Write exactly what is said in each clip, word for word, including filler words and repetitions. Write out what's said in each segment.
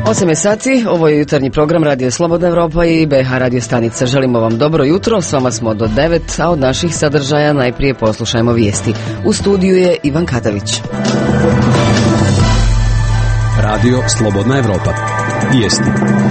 osam je sati, ovo je jutarnji program Radio Slobodna Evropa i B H radio stanica. Želimo vam dobro jutro, s vama smo do devet, a od naših sadržaja najprije poslušajmo vijesti. U studiju je Ivan Katavić. Radio Slobodna Evropa. Vijesti.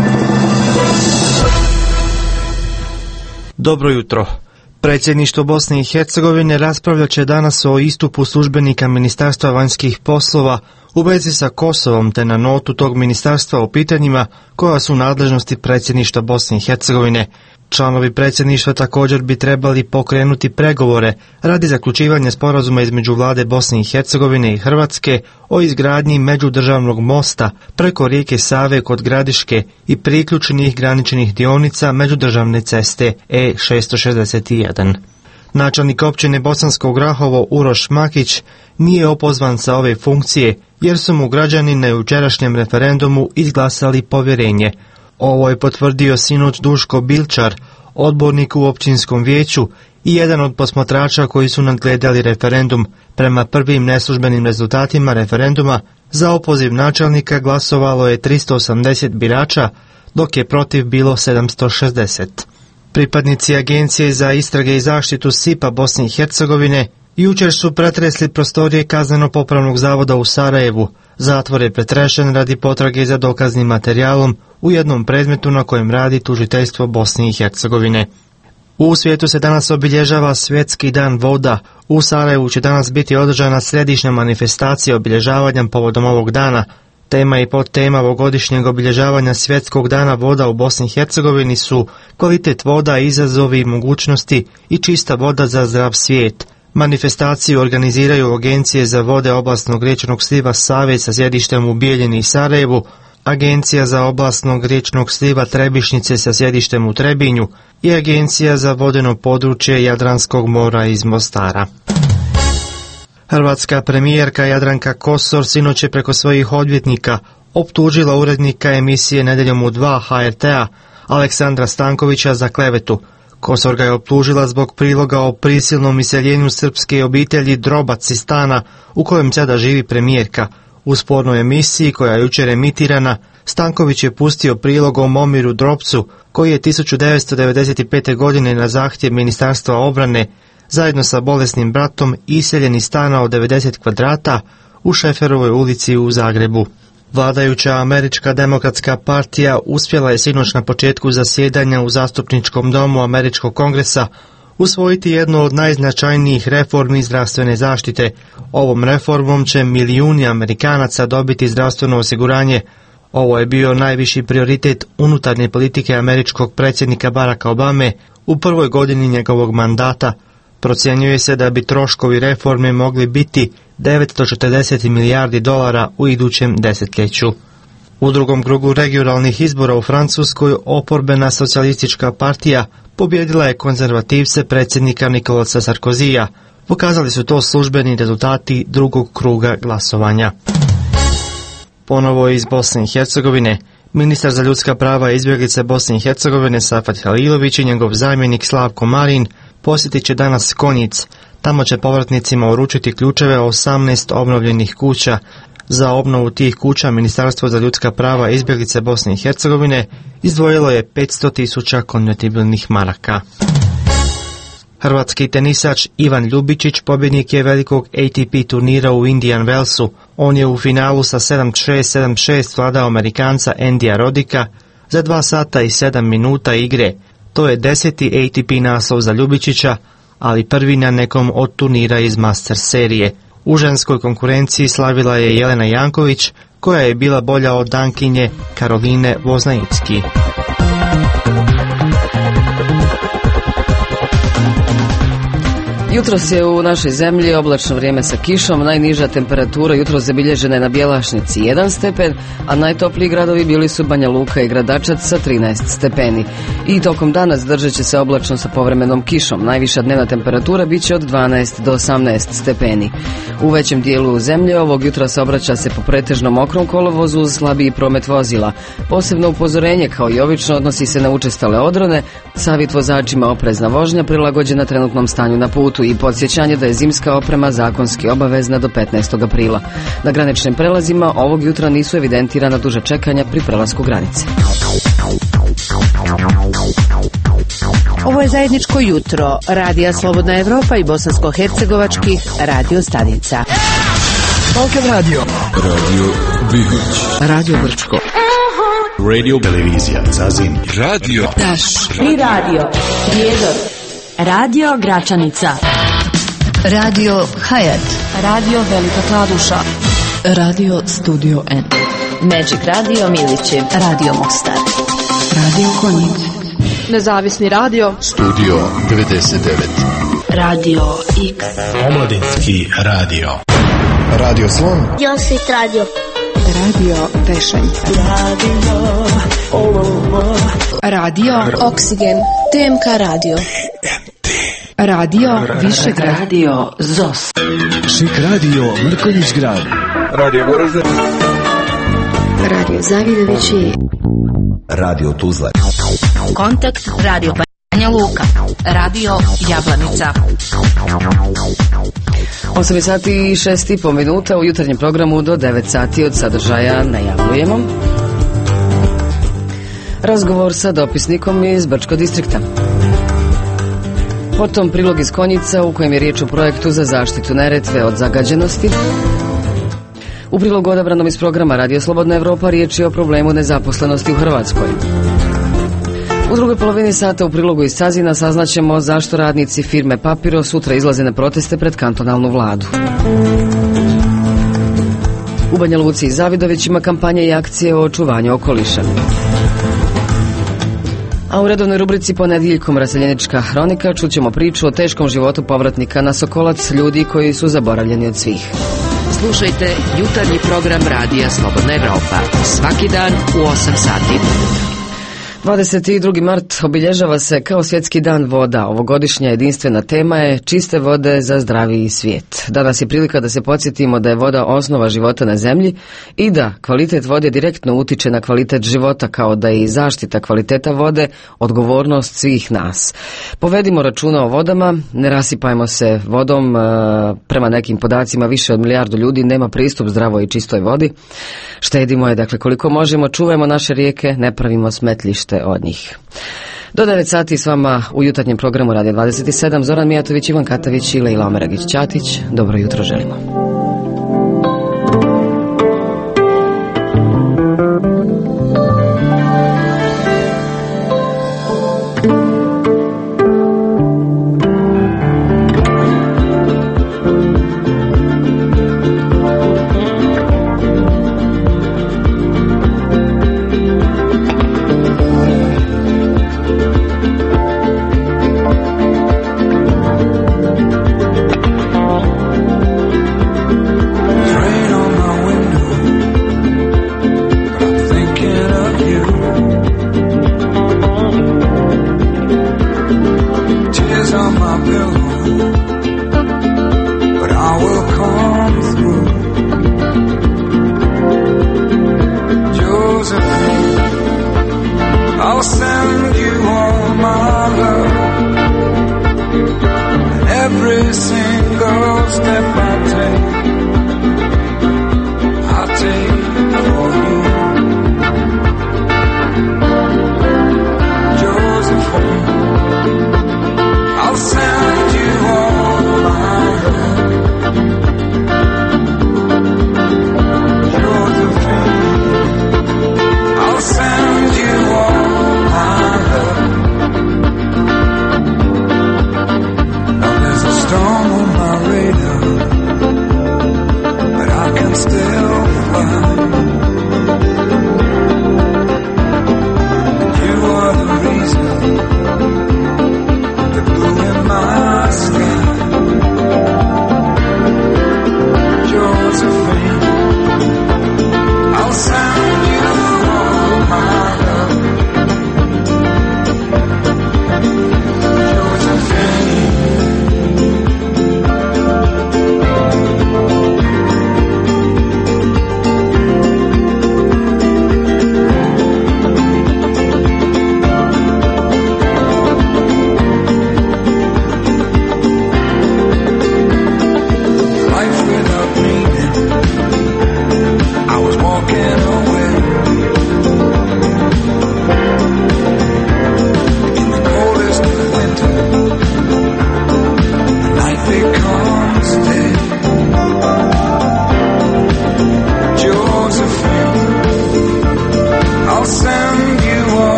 Dobro jutro. Predsjedništvo Bosne i Hercegovine raspravljat će danas o istupu službenika Ministarstva vanjskih poslova u vezi sa Kosovom te na notu tog ministarstva o pitanjima koja su u nadležnosti predsjedništva Bosne i Hercegovine. Članovi predsjedništva također bi trebali pokrenuti pregovore radi zaključivanja sporazuma između vlade Bosne i Hercegovine i Hrvatske o izgradnji međudržavnog mosta preko rijeke Save kod Gradiške i priključenih graničnih dionica međudržavne ceste E šesto šezdeset jedan. Načelnik općine Bosansko Grahovo Uroš Makić nije opozvan sa ove funkcije jer su mu građani na jučerašnjem referendumu izglasali povjerenje. Ovo je potvrdio sinoć Duško Bilčar, odbornik u općinskom vijeću i jedan od posmatrača koji su nadgledali referendum. Prema prvim neslužbenim rezultatima referenduma za opoziv načelnika glasovalo je tristo osamdeset birača, dok je protiv bilo sedamsto šezdeset. Pripadnici Agencije za istrage i zaštitu S I P-a Bosne i Hercegovine jučer su pretresli prostorije Kazneno-popravnog zavoda u Sarajevu. Zatvor je pretrešen radi potrage za dokaznim materijalom u jednom predmetu na kojem radi tužiteljstvo Bosne i Hercegovine. U svijetu se danas obilježava Svjetski dan voda. U Sarajevu će danas biti održana središnja manifestacija obilježavanja povodom ovog dana. Tema i podtema ovogodišnjeg obilježavanja Svjetskog dana voda u Bosni i Hercegovini su kvalitet voda, izazovi i mogućnosti i čista voda za zdrav svijet. Manifestaciju organiziraju Agencije za vode oblastnog riječnog sliva Save sa sjedištem u Bijeljini i Sarajevu, Agencija za oblastnog riječnog sliva Trebišnjice sa sjedištem u Trebinju i Agencija za vodeno područje Jadranskog mora iz Mostara. Hrvatska premijerka Jadranka Kosor sinoć je preko svojih odvjetnika optužila urednika emisije Nedjeljom u dva H R T-a Aleksandra Stankovića za klevetu. Kosor ga je optužila zbog priloga o prisilnom iseljenju srpske obitelji Drobac iz stana u kojem sada živi premijerka. U spornoj emisiji koja je jučer emitirana, Stanković je pustio prilog o Momiru Drobcu, koji je tisuću devetsto devedeset pete. godine na zahtjev Ministarstva obrane zajedno sa bolesnim bratom iseljen iz stana od devedeset kvadrata u Šeferovoj ulici u Zagrebu. Vladajuća Američka demokratska partija uspjela je sinoć na početku zasjedanja u zastupničkom domu Američkog kongresa usvojiti jednu od najznačajnijih reformi zdravstvene zaštite. Ovom reformom će milijuni Amerikanaca dobiti zdravstveno osiguranje. Ovo je bio najviši prioritet unutarnje politike američkog predsjednika Baracka Obame u prvoj godini njegovog mandata. Procjenjuje se da bi troškovi reforme mogli biti devetsto četrdeset milijardi dolara u idućem desetljeću. U drugom krugu regionalnih izbora u Francuskoj oporbena socijalistička partija pobjedila je konzervativce predsjednika Nikolasa Sarkozija. Pokazali su to službeni rezultati drugog kruga glasovanja. Ponovo iz Bosne i Hercegovine. Ministar za ljudska prava i izbjeglice Bosne i Hercegovine Safet Halilović i njegov zamjenik Slavko Marin posjetit će danas Konjic. Tamo će povratnicima uručiti ključeve osamnaest obnovljenih kuća. Za obnovu tih kuća Ministarstvo za ljudska prava i izbjeglice Bosne i Hercegovine izdvojilo je petsto tisuća konvertibilnih maraka. Hrvatski tenisač Ivan Ljubičić pobjednik je velikog A T P turnira u Indian Wellsu. On je u finalu sa sedam šest sedam šest vladao Amerikanca Andyja Rodika za dva sata i sedam minuta igre. To je deseti A T P naslov za Ljubičića, ali prvi na nekom od turnira iz Masters serije. U ženskoj konkurenciji slavila je Jelena Janković, koja je bila bolja od Dankinje Karoline Voznaicki. Jutros je u našoj zemlji oblačno vrijeme sa kišom, najniža temperatura jutros zabilježena je na Bjelašnici jedan stepen, a najtopliji gradovi bili su Banja Luka i Gradačac sa trinaest stepeni. I tokom dana zadržat će se oblačno sa povremenom kišom, najviša dnevna temperatura bit će od dvanaest do osamnaest stepeni. U većem dijelu zemlje ovog jutra se obraća se po pretežno mokrom kolovozu uz slabiji promet vozila. Posebno upozorenje kao i obično odnosi se na učestale odrone, savjet vozačima oprezna vožnja prilagođena trenutnom stanju na putu i podsjećanje da je zimska oprema zakonski obavezna do petnaestog aprila. Na graničnim prelazima ovog jutra nisu evidentirana duža čekanja pri prelasku granice. Ovo je zajedničko jutro Radija Slobodna Evropa i bosansko-hercegovačkih radio stanica. Balkan Radio. Radio Bihać. Radio Brčko. Radio Televizija Zazin. Radio Taš. I radio Prijedor. Radio Gračanica. Radio Hayat. Radio Velika Kladuša. Radio Studio N. Magic Radio Milići. Radio Mostar. Radio Konjic. Nezavisni radio. Studio devedeset devet. Radio X. Omladinski radio. Radio Slon. Josit radio. Radio Pešanica. Radio Radio Oksigen. T M K radio. Radio Višegrad. Radio Zos. Šik radio Mrkonjić grad. Radio Goražde. Radio Zavidovići. Radio Tuzla. Kontakt Radio Banja Luka. Radio Jablanica. osam sati i šest i po minuta u jutarnjem programu do devet sati od sadržaja najavljujemo razgovor sa dopisnikom iz Brčkog distrikta. Potom prilog iz Konjica u kojem je riječ o projektu za zaštitu Neretve od zagađenosti. U prilogu odabranom iz programa Radio Slobodna Evropa riječ je o problemu nezaposlenosti u Hrvatskoj. U drugoj polovini sata u prilogu iz Cazina saznaćemo zašto radnici firme Papiro sutra izlaze na proteste pred kantonalnu vladu. U Banja Luci i Zavidović ima kampanja i akcije o očuvanju okoliša. A u redovnoj rubrici Ponedjeljkom raseljenička hronika čućemo priču o teškom životu povratnika na Sokolac, ljudi koji su zaboravljeni od svih. Slušajte jutarnji program Radija Slobodna Evropa svaki dan u osam sati. dvadeset drugi mart obilježava se kao svjetski dan voda. Ovogodišnja jedinstvena tema je čiste vode za zdraviji svijet. Danas je prilika da se podsjetimo da je voda osnova života na zemlji i da kvalitet vode direktno utiče na kvalitet života, kao da je i zaštita kvaliteta vode odgovornost svih nas. Povedimo računa o vodama, ne rasipajmo se vodom. Prema nekim podacima više od milijardu ljudi nema pristup zdravoj i čistoj vodi. Štedimo je, dakle, koliko možemo, čuvajmo naše rijeke, ne pravimo smetlište od njih. Do devet sati s vama u jutarnjem programu Radio dvadeset sedam Zoran Mijatović, Ivan Katavić i Lejla Omeragić-Ćatić. Dobro jutro želimo.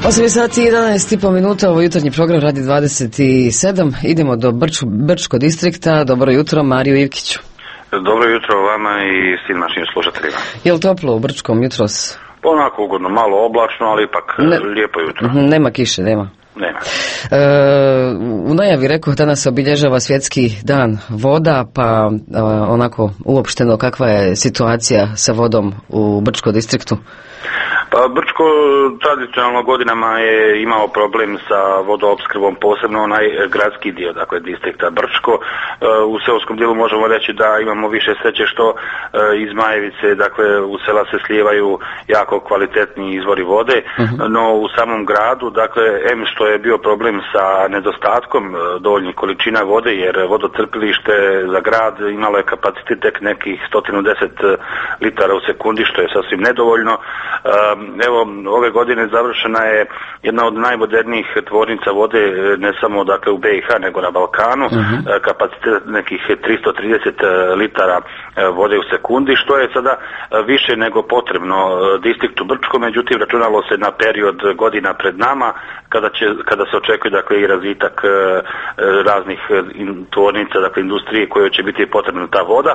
osam sati i jedanaest i po minuta, ovo jutarnji program radi dvadeset sedam. Idemo do Brč, Brčko distrikta. Dobro jutro, Mario Ivkiću. Dobro jutro vama i svim našim slušateljima. Je li toplo u Brčkom jutros? Onako ugodno, malo oblačno, ali ipak ne, lijepo jutro. Nema kiše, nema. Nema. E, u najavi rekao danas se obilježava svjetski dan voda, pa e, onako uopšteno kakva je situacija sa vodom u Brčko distriktu? Pa Brčko tradicionalno godinama je imao problem sa vodoopskrbom, posebno onaj gradski dio, dakle distrikta Brčko. U seoskom dijelu možemo reći da imamo više sreće što iz Majevice, dakle u sela se slijevaju jako kvalitetni izvori vode, uh-huh. no u samom gradu, dakle em što je bio problem sa nedostatkom dovoljnih količina vode, jer vodocrpilište za grad imalo je kapacitet tek nekih sto deset litara u sekundi, što je sasvim nedovoljno. Evo, ove godine završena je jedna od najmodernijih tvornica vode, ne samo dakle u B i H nego na Balkanu, uh-huh. kapacitet nekih tristo trideset litara vode u sekundi, što je sada više nego potrebno distriktu Brčko, međutim računalo se na period godina pred nama, kada će, kada se očekuje dakle i razvitak raznih tvornica, dakle industrije kojoj će biti potrebna ta voda,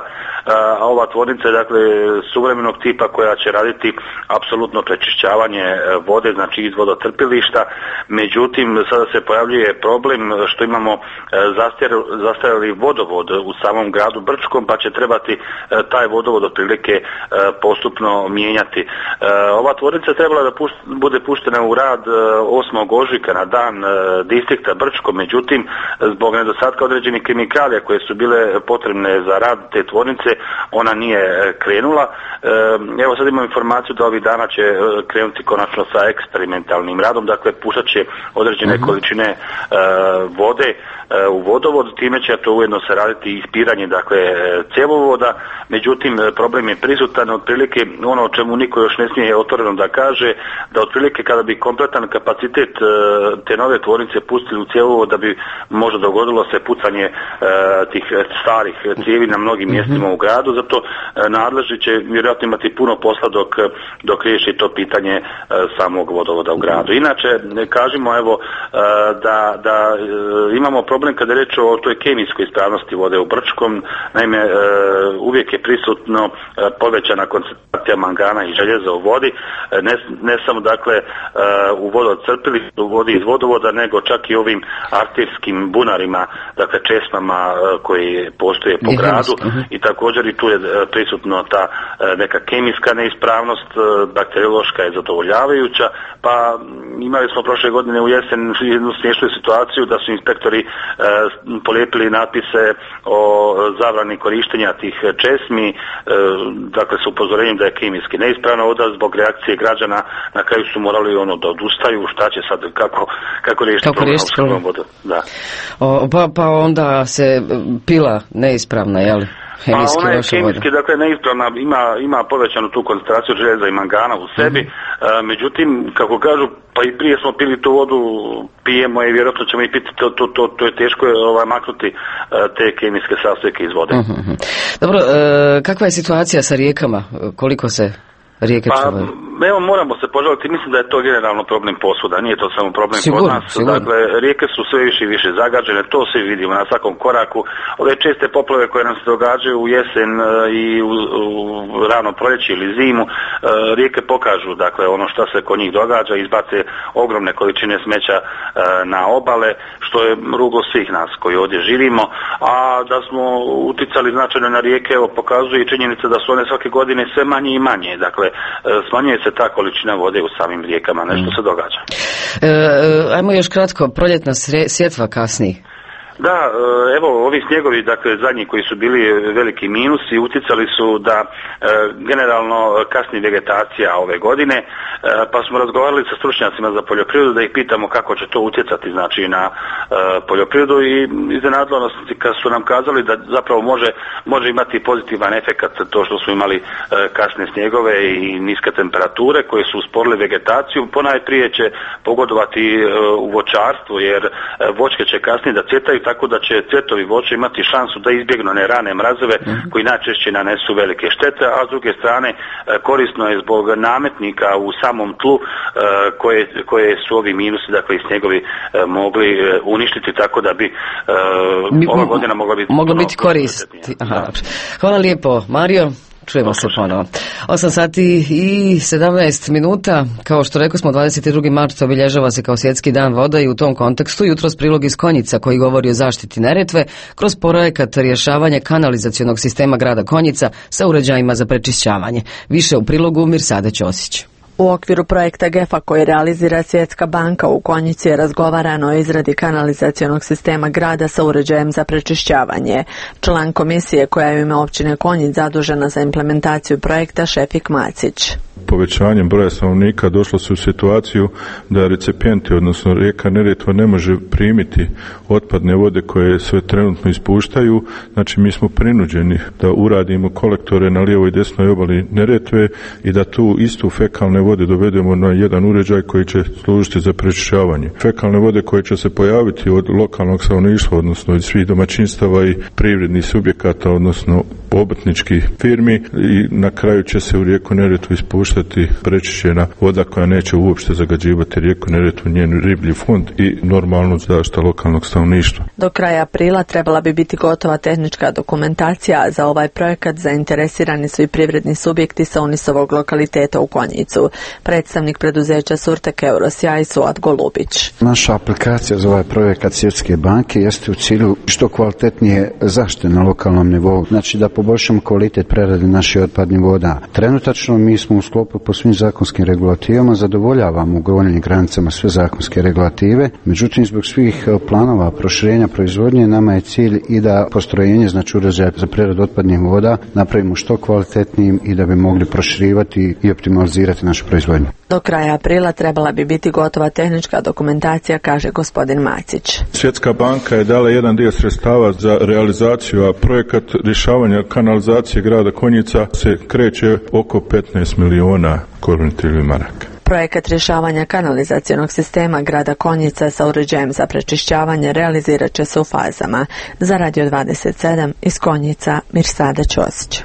a ova tvornica je dakle suvremenog tipa koja će raditi apsolutno prečišćavanje vode, znači iz vodocrpilišta. Međutim, sada se pojavljuje problem što imamo zastarjeli vodovod u samom gradu Brčkom, pa će trebati taj vodovod otprilike postupno mijenjati. Ova tvornica je trebala da pušt, bude puštena u rad osmog ožujka na dan distrikta Brčko, međutim, zbog nedostatka određenih kemikalija koje su bile potrebne za rad te tvornice, ona nije krenula. Evo sad imam informaciju da ovih dana će krenuti konačno sa eksperimentalnim radom, dakle puštat će određene uh-huh. količine uh, vode uh, u vodovod, time će to ujedno se raditi ispiranje dakle cjevovoda, međutim problem je prisutan, otprilike ono o čemu niko još ne smije otvoreno da kaže, da otprilike kada bi kompletan kapacitet uh, te nove tvornice pustili u cjevovod, da bi možda dogodilo se pucanje uh, tih starih cijevi na mnogim uh-huh. mjestima u gradu, zato uh, nadležni će vjerojatno imati puno posla dok, dok riješi to pitanje uh, samog vodovoda u gradu. Inače, kažemo evo uh, da, da uh, imamo problem kada je reč o toj kemijskoj ispravnosti vode u Brčkom. Naime, uh, uvijek je prisutno uh, povećana koncentracija mangana i željeza u vodi, uh, ne, ne samo dakle uh, u vodocrpilištu, u vodi iz vodovoda, nego čak i ovim arterijskim bunarima, dakle česmama uh, koji postoje po gradu, uh-huh. i također i tu je uh, prisutno ta uh, neka kemijska neispravnost, uh, bakteriološka je zadovoljavajuća, pa imali smo prošle godine u jesen jednu smiješnu situaciju da su inspektori e, polijepili natpise o zabrani korištenja tih česmi, e, dakle sa upozorenjem da je kemijski neispravna voda. Zbog reakcije građana na kraju su morali ono da odustaju, šta će sad, kako, kako riješiti kako problem opskrbnom vodom. Da. O, pa, pa onda se pila neispravna, jel? Pa ona je kemijski, dakle neispravna, ima, ima povećanu tu koncentraciju željeza i mangana u sebi, mm-hmm. e, međutim, kako kažu, pa i prije smo pili tu vodu, pijemo i vjerojatno ćemo i piti, to, to, to, to je teško ovaj, maknuti e, te kemijske sastojke iz vode. Mm-hmm. Dobro, e, kakva je situacija sa rijekama, koliko se rijeke pa, čuvaju? Evo, moramo se požaliti, mislim da je to generalno problem posvuda, nije to samo problem sigurno, kod nas. Sigurno. Dakle, rijeke su sve više i više zagađene, to svi vidimo na svakom koraku. Ove česte poplave koje nam se događaju u jesen i u, u rano proljeće ili zimu, rijeke pokažu dakle ono što se kod njih događa, izbace ogromne količine smeća na obale, što je ruglo svih nas koji ovdje živimo, a da smo uticali značajno na rijeke, evo pokazuje i činjenica da su one svake godine sve manje i manje, dakle smanjuje se ta količina vode u samim rijekama, nešto se događa. E, ajmo još kratko, proljetna sjetva kasni. Da, evo ovi snjegovi, dakle zadnji koji su bili veliki minusi, utjecali su da e, generalno kasni vegetacija ove godine, e, pa smo razgovarali sa stručnjacima za poljoprivredu da ih pitamo kako će to utjecati znači na e, poljoprivredu i iznenadilo nas kad su nam kazali da zapravo može, može imati pozitivan efekat to što smo imali e, kasne snjegove i niske temperature koje su usporile vegetaciju. Ponajprije će pogodovati e, u voćarstvu jer e, voćke će kasnije da cvjetaju, tako da će cvjetovi voća imati šansu da izbjegnu one rane mrazove koji najčešće nanesu velike štete, a s druge strane korisno je zbog nametnika u samom tlu koje, koje su ovi minusi, dakle i snjegovi mogli uništiti, tako da bi ova godina mogla biti, mogla biti koristi. Aha. Hvala lijepo, Mario. Čujemo se ponovo. osam sati i sedamnaest minuta. Kao što rekao smo, dvadeset drugi mart obilježava se kao svjetski dan voda i u tom kontekstu jutros prilog iz Konjica koji govori o zaštiti Neretve kroz projekat rješavanja kanalizacionog sistema grada Konjica sa uređajima za prečišćavanje. Više u prilogu Mirsade Ćosić. U okviru projekta G E F A koji realizira Svjetska banka u Konjici je razgovarano o izradi kanalizacionog sistema grada sa uređajem za prečišćavanje. Član komisije koja je u ime općine Konjic zadužena za implementaciju projekta Šefik Macić. Povećanjem broja stanovnika došlo se u situaciju da recipijenti, odnosno rijeka Neretva, ne može primiti otpadne vode koje sve trenutno ispuštaju. Znači mi smo prinuđeni da uradimo kolektore na lijevoj i desnoj obali Neretve i da tu istu fekalne vode dovedemo na jedan uređaj koji će služiti za prečišćavanje. Fekalne vode koje će se pojaviti od lokalnog stanovništva, odnosno od svih domaćinstava i privrednih subjekata, odnosno obrtničkih firmi, i na kraju će se u rijeku Neretvu ispuštati prečišćena voda koja neće uopšte zagađivati rijeku Neretvu, njen riblji fond i normalnu zaštitu lokalnog stanovništva. Do kraja aprila trebala bi biti gotova tehnička dokumentacija za ovaj projekat. Zainteresirani su i privredni subjekti sa Unisovog lokaliteta u Konjicu. Predstavnik preduzeća Surtek Eurosjaj Suad Golubić. Naša aplikacija za ovaj projekat Svjetske banke jeste u cilju što kvalitetnije zaštite na lokalnom nivou, znači da poboljšamo kvalitet prerade naših otpadnih voda. Trenutačno mi smo u sklopu po svim zakonskim regulativama, zadovoljavamo u gornjim granicama sve zakonske regulative, međutim zbog svih planova proširenja proizvodnje nama je cilj i da postrojenje, znači uređaja za preradu otpadnih voda, napravimo što kvalitetnijim i da bi mogli proširivati i optimalizirati našu proizvodnju. Do kraja aprila trebala bi biti gotova tehnička dokumentacija, kaže gospodin Macić. Svjetska banka je dala jedan dio sredstava za realizaciju, a projekat rješavanja kanalizacije grada Konjica se kreće oko petnaest milijuna koruntilnih maraka. Projekat rješavanja kanalizacionog sistema grada Konjica sa uređajem za prečišćavanje realizirat će se u fazama. Za Radio dvadeset sedam iz Konjica, Mirsada Ćosić.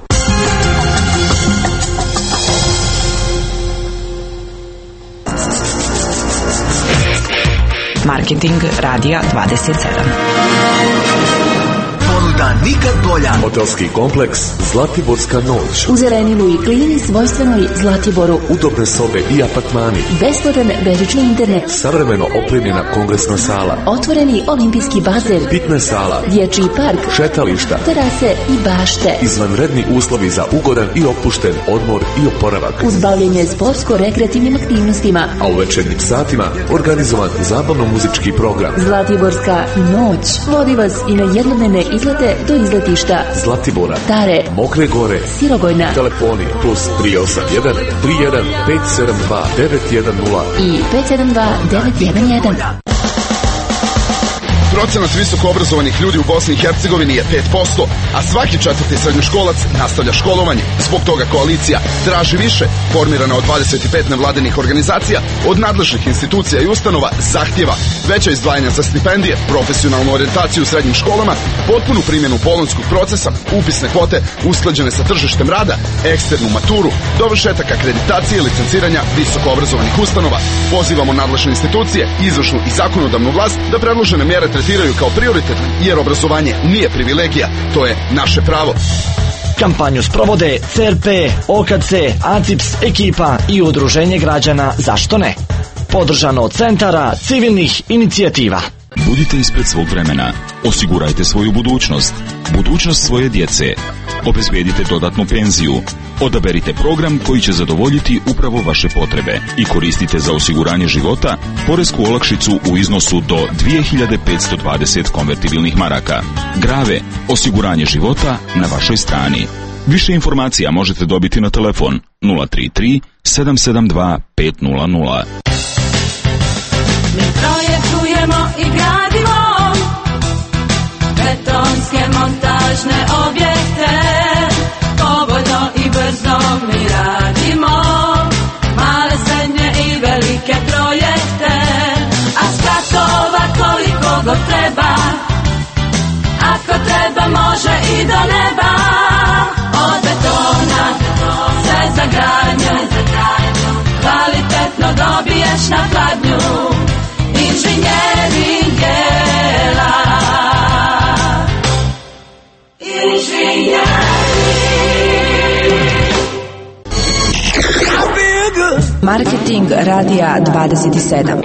Marketing Radija dvadeset sedam. Ponuda nikad bolja. Hotelski kompleks Zlatiborska noć. U Zerenilu i klini svojstvenoj Zlatiboru. Udobne sobe i apartmani. Besplatan bežični internet. Savremeno opremljena kongresna sala. Otvoreni olimpijski bazen. Fitness sala. Dječji park. Šetališta. Terase i bašte. Izvanredni uslovi za ugodan i opušten odmor i oporavak. Uz bavljenje sportsko-rekreativnim aktivnostima. A u večernjim satima organizovan zabavno-muzički program. Zlatiborska noć vodi vas i na jednodnevne izlete do izletišta Zlatibora, Tare, Mokre gore, Sirogojna. Telefoni plus tri osam jedan tri jedan pet sedam dva devet jedan nula i pet sedam dva devet jedan jedan. Procenat visoko obrazovanih ljudi u Bosni i Hercegovini je pet posto, a svaki četvrti srednjoškolac nastavlja školovanje. Zbog toga koalicija traži više, formirana od dvadeset pet nevladinih organizacija, od nadležnih institucija i ustanova zahtjeva veća izdvajanja za stipendije, profesionalnu orijentaciju u srednjim školama, potpunu primjenu bolonjskog procesa, upisne kvote usklađene sa tržištem rada, eksternu maturu, dovršetak akreditacije i licenciranja visoko obrazovanih ustanova. Pozivamo nadležne institucije, izvršnu i zakonodavnu vlast da predložene mjere tretiraju kao prioritetne, jer obrazovanje nije privilegija, to je naše pravo. Kampanju sprovode C R P, O K C, A C I P S ekipa i Udruženje građana Zašto ne? Podržano od centara civilnih inicijativa. Budite ispred svog vremena. Osigurajte svoju budućnost. Budućnost svoje djece. Obezbedite dodatnu penziju. Odaberite program koji će zadovoljiti upravo vaše potrebe i koristite za osiguranje života poresku olakšicu u iznosu do dvije hiljade petsto dvadeset konvertibilnih maraka. Grave, osiguranje života na vašoj strani. Više informacija možete dobiti na telefon nula tri tri sedam sedam dva pet nula nula. Mi projektujemo i gradimo betonske montažne objekte. Povoljno i brzo mi radimo male, srednje i velike projekte. A skatova koliko god treba i do neba, od betona sve za gradnju, kvalitetno dobiješ na pladnju, inženjering jela. Inženjering. Marketing radija dvadeset sedam.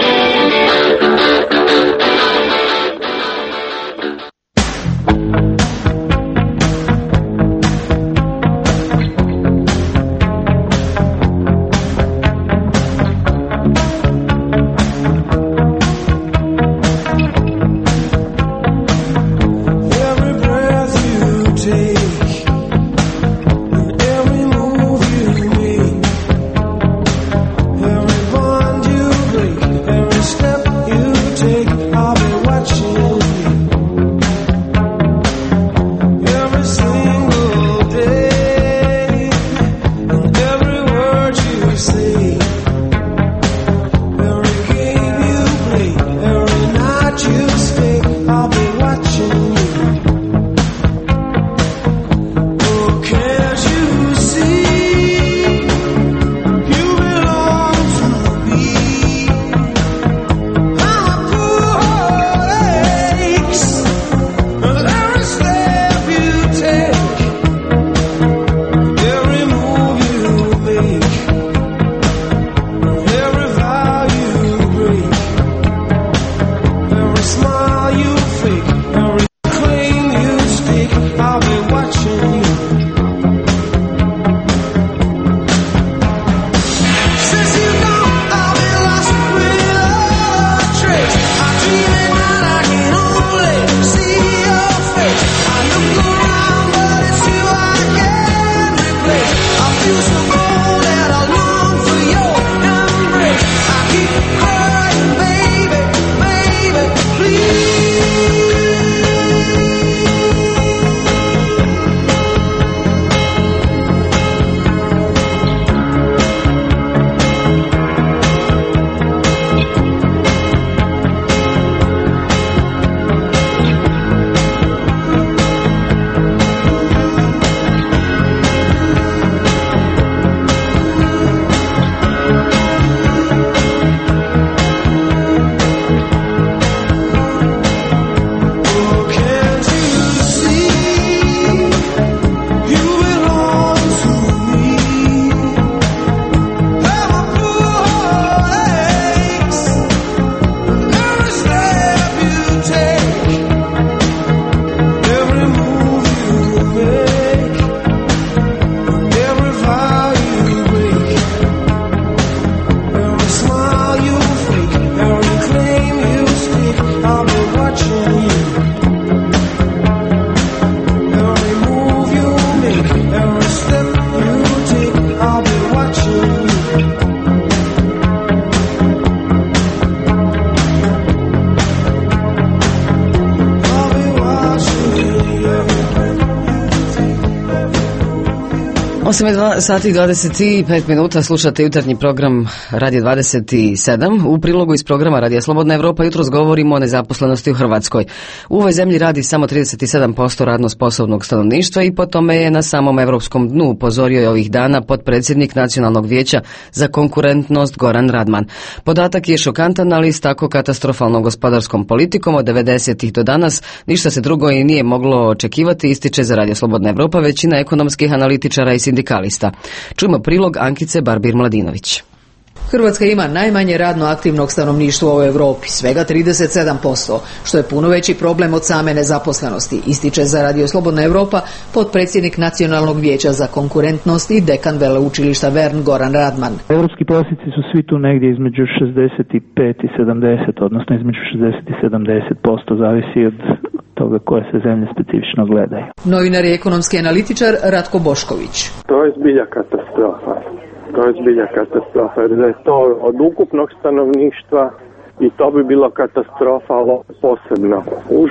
osam sati i dvadeset pet minuta, slušate jutarnji program Radio dvadeset sedam. U prilogu iz programa Radija Slobodna Evropa jutros govorimo o nezaposlenosti u Hrvatskoj. U ovoj zemlji radi samo trideset sedam posto radno sposobnog stanovništva i po tome je na samom evropskom dnu, upozorio je ovih dana potpredsjednik Nacionalnog vijeća za konkurentnost Goran Radman. Podatak je šokantan, ali s tako katastrofalnom gospodarskom politikom od devedesetih do danas ništa se drugo i nije moglo očekivati, ističe za Radio Slobodna Evropa većina ekonomskih analitičara i sindikalista. Čujmo prilog Ankice Barbir-Mladinović. Hrvatska ima najmanje radno aktivnog stanovništva u Europi, svega trideset sedam posto, što je puno veći problem od same nezaposlenosti, ističe za Radio Slobodna Evropa potpredsjednik Nacionalnog vijeća za konkurentnost i dekan veleučilišta Vern Goran Radman. Europski prosjeci su svi tu negdje između šezdeset pet i sedamdeset, odnosno između šezdeset i sedamdeset posto, zavisi od toga koje se zemlje specifično gledaju. Novinar je ekonomski analitičar Ratko Bošković. To je zbilja katastrofa. To je zbilja katastrofa, jer da je to od ukupnog stanovništva i to bi bilo katastrofa, ali posebno užas.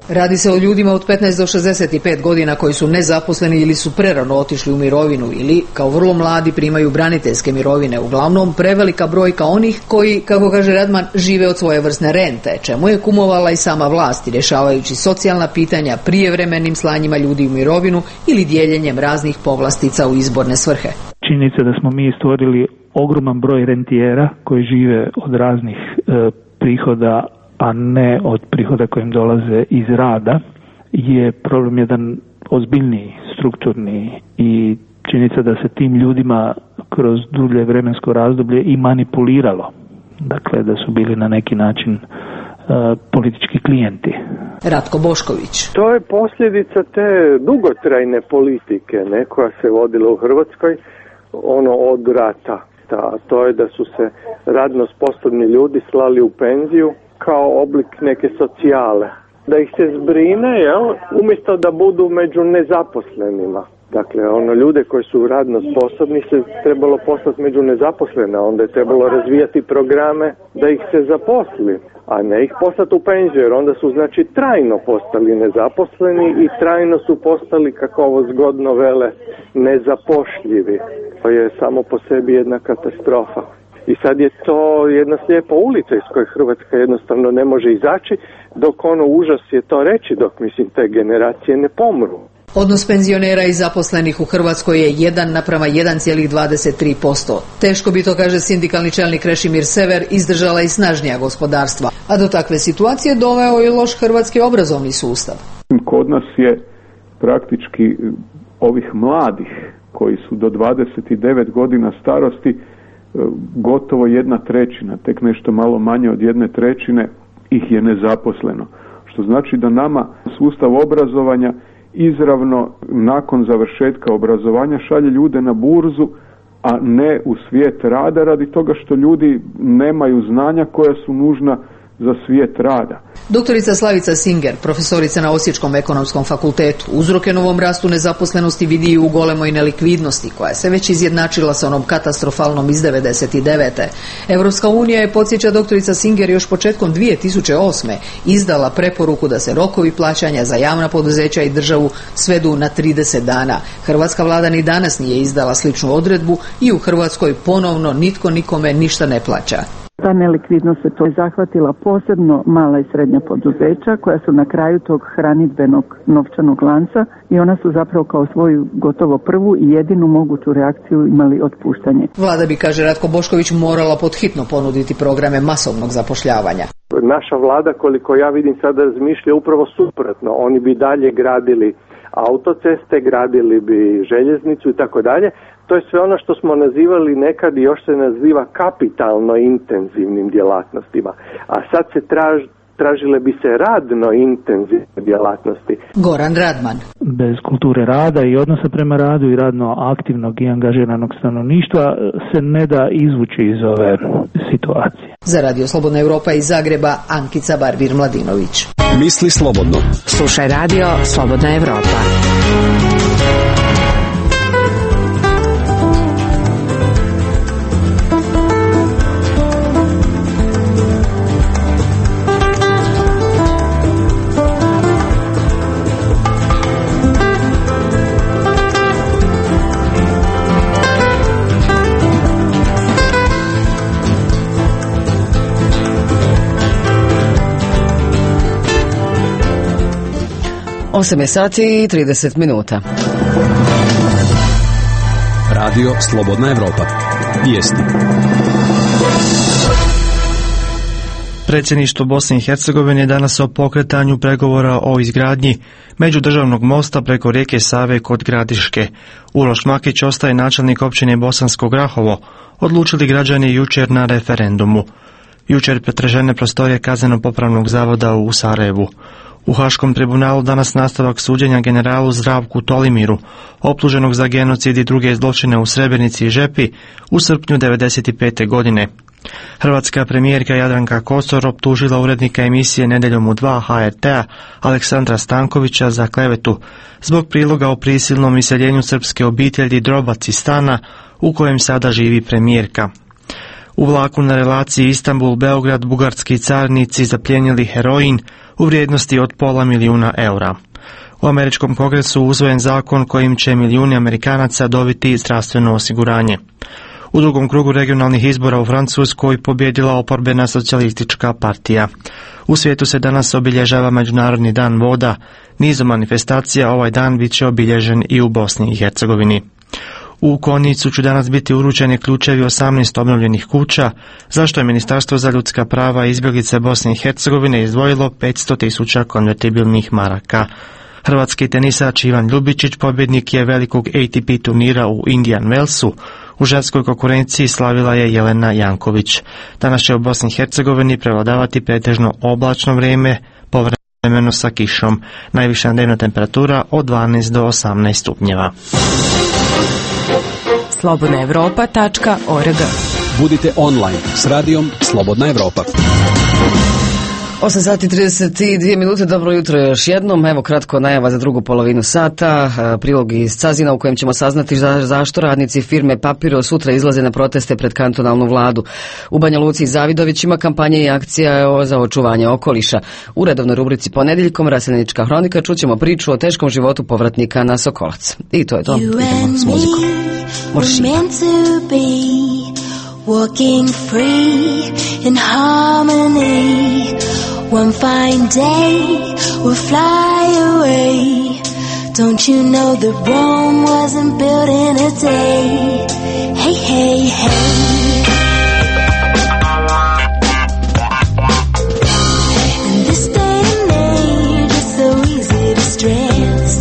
Radi se o ljudima od petnaest do šezdeset pet godina koji su nezaposleni ili su prerano otišli u mirovinu ili kao vrlo mladi primaju braniteljske mirovine, uglavnom prevelika brojka onih koji, kako kaže Radman, žive od svojevrsne rente, čemu je kumovala i sama vlast rješavajući socijalna pitanja prijevremenim slanjima ljudi u mirovinu ili dijeljenjem raznih povlastica u izborne svrhe. Činjenica da smo mi stvorili ogroman broj rentijera koji žive od raznih e, prihoda, a ne od prihoda kojim dolaze iz rada, je problem jedan ozbiljniji, strukturni i činjenica da se tim ljudima kroz dulje vremensko razdoblje i manipuliralo. Dakle, da su bili na neki način uh, politički klijenti. Ratko Bošković. To je posljedica te dugotrajne politike, ne, koja se vodila u Hrvatskoj, ono od rata. Ta, to je da su se radno sposobni ljudi slali u penziju kao oblik neke socijale. Da ih se zbrine, jel, umjesto da budu među nezaposlenima. Dakle, ono, ljude koji su radno sposobni se trebalo poslati među nezaposlene, onda je trebalo razvijati programe da ih se zaposli, a ne ih poslati u penziju, jer onda su, znači, trajno postali nezaposleni i trajno su postali, kako ovo zgodno vele, nezapošljivi. To je samo po sebi jedna katastrofa. I sad je to jedna slijepa ulica iz koje Hrvatska jednostavno ne može izaći, dok ono užas je to reći, dok, mislim, te generacije ne pomru. Odnos penzionera i zaposlenih u Hrvatskoj je jedan naprama jedan zarez dvadeset tri posto. Teško bi, to kaže sindikalni čelnik Krešimir Sever, izdržala i snažnija gospodarstva. A do takve situacije doveo je loš hrvatski obrazovni sustav. Kod nas je praktički ovih mladih koji su do dvadeset devet godina starosti gotovo jedna trećina, tek nešto malo manje od jedne trećine ih je nezaposleno. Što znači da nama sustav obrazovanja izravno nakon završetka obrazovanja šalje ljude na burzu, a ne u svijet rada, radi toga što ljudi nemaju znanja koja su nužna za svijet rada. Doktorica Slavica Singer, profesorica na Osječkom ekonomskom fakultetu, uzroke novom rastu nezaposlenosti vidi i u golemoj nelikvidnosti, koja se već izjednačila sa onom katastrofalnom iz devedeset devete. Europska unija je, podsjeća doktorica Singer, još početkom dvije tisuće osme izdala preporuku da se rokovi plaćanja za javna poduzeća i državu svedu na trideset dana. Hrvatska vlada ni danas nije izdala sličnu odredbu i u Hrvatskoj ponovno nitko nikome ništa ne plaća. Ta nelikvidnost se to zahvatila posebno mala i srednja poduzeća koja su na kraju tog hranidbenog novčanog lanca i ona su zapravo kao svoju gotovo prvu i jedinu moguću reakciju imali otpuštanje. Vlada bi, kaže Ratko Bošković, morala podhitno ponuditi programe masovnog zapošljavanja. Naša vlada, koliko ja vidim sada, razmišlja upravo suprotno. Oni bi dalje gradili autoceste, gradili bi željeznicu i tako dalje. To je sve ono što smo nazivali nekad i još se naziva kapitalno intenzivnim djelatnostima. A sad se traž, tražile bi se radno intenzivne djelatnosti. Goran Radman. Bez kulture rada i odnosa prema radu i radno aktivnog i angažiranog stanovništva se ne da izvući iz ove situacije. Za Radio Slobodna Europa iz Zagreba, Ankica Barbir Mladinović. Misli slobodno. Slušaj Radio Slobodna Europa. osam je sati i trideset minuta. Radio Slobodna Europa. Vijesti. Predsjedništvo Bosne i Hercegovine je danas o pokretanju pregovora o izgradnji međudržavnog mosta preko rijeke Save kod Gradiške. Uroš Makić ostaje načelnik općine Bosansko Grahovo, odlučili građani jučer na referendumu. Jučer pretražene prostorije kazneno-popravnog zavoda u Sarajevu. U Haškom tribunalu danas nastavak suđenja generalu Zdravku Tolimiru, optuženog za genocid i druge zločine u Srebrenici i Žepi u srpnju devedeset pete godine. Hrvatska premijerka Jadranka Kosor optužila urednika emisije Nedjeljom u dva ha er te-a Aleksandra Stankovića za klevetu zbog priloga o prisilnom iseljenju srpske obitelji Drobac iz stana u kojem sada živi premijerka. U vlaku na relaciji Istanbul-Beograd bugarski carinici zapljenili heroin u vrijednosti od pola milijuna eura. U američkom kongresu usvojen zakon kojim će milijuni Amerikanaca dobiti zdravstveno osiguranje. U drugom krugu regionalnih izbora u Francuskoj pobjedila oporbena socijalistička partija. U svijetu se danas obilježava Međunarodni dan voda. Nizom manifestacija ovaj dan bit će obilježen i u Bosni i Hercegovini. U Konjicu će danas biti uručeni ključevi osamnaest obnovljenih kuća, zašto je Ministarstvo za ljudska prava i izbjeglice Bosne i Hercegovine izdvojilo petsto tisuća konvertibilnih maraka. Hrvatski tenisač Ivan Ljubičić pobjednik je velikog A T P turnira u Indian Wellsu. U ženskoj konkurenciji slavila je Jelena Janković. Danas će u Bosni i Hercegovini prevladavati pretežno oblačno vrijeme, povremeno sa kišom. Najviša dnevna temperatura od dvanaest do osamnaest stupnjeva. slobodna evropa tačka org. Budite online s radijom Slobodna Evropa. osam sati trideset dvije minute, dobro jutro još jednom. Evo kratko najava za drugu polovinu sata, prilog iz Cazina u kojem ćemo saznati za, zašto radnici firme Papiro sutra izlaze na proteste pred kantonalnu vladu. U Banja Luci i Zavidović ima kampanja i akcija za očuvanje okoliša. U redovnoj rubrici Ponedjeljkom Raseljenička hronika čućemo priču o teškom životu povratnika na Sokolac. I to je to, idemo s muzikom. Walking free in harmony. One fine day we'll fly away. Don't you know that Rome wasn't built in a day? Hey, hey, hey. In this day and age, it's so easy to stress.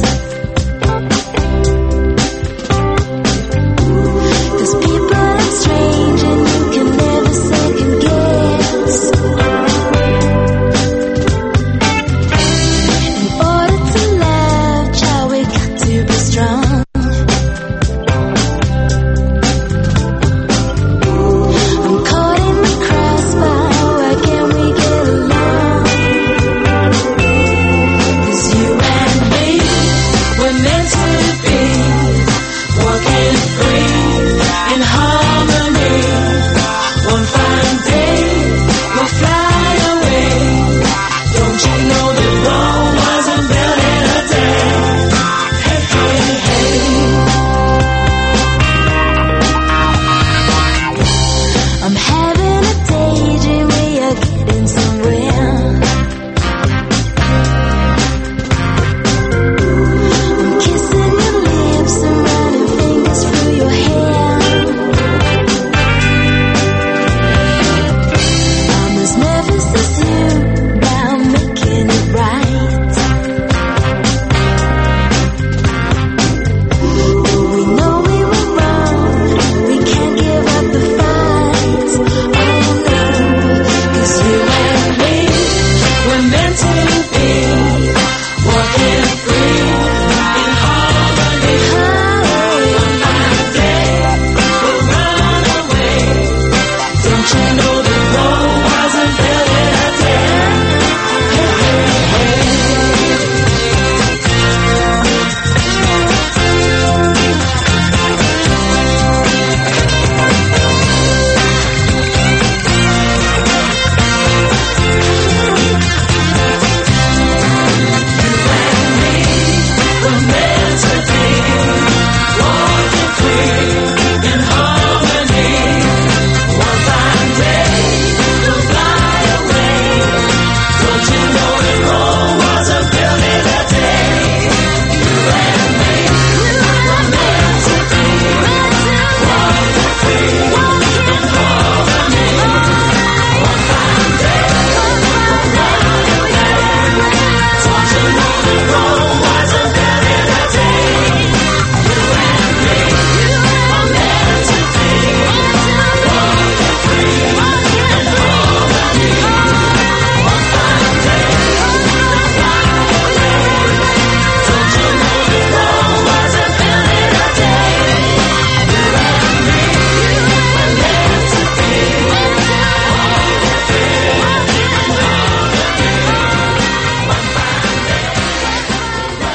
Cause people are strange and you can never second guess. In order to love, child, we got to be strong.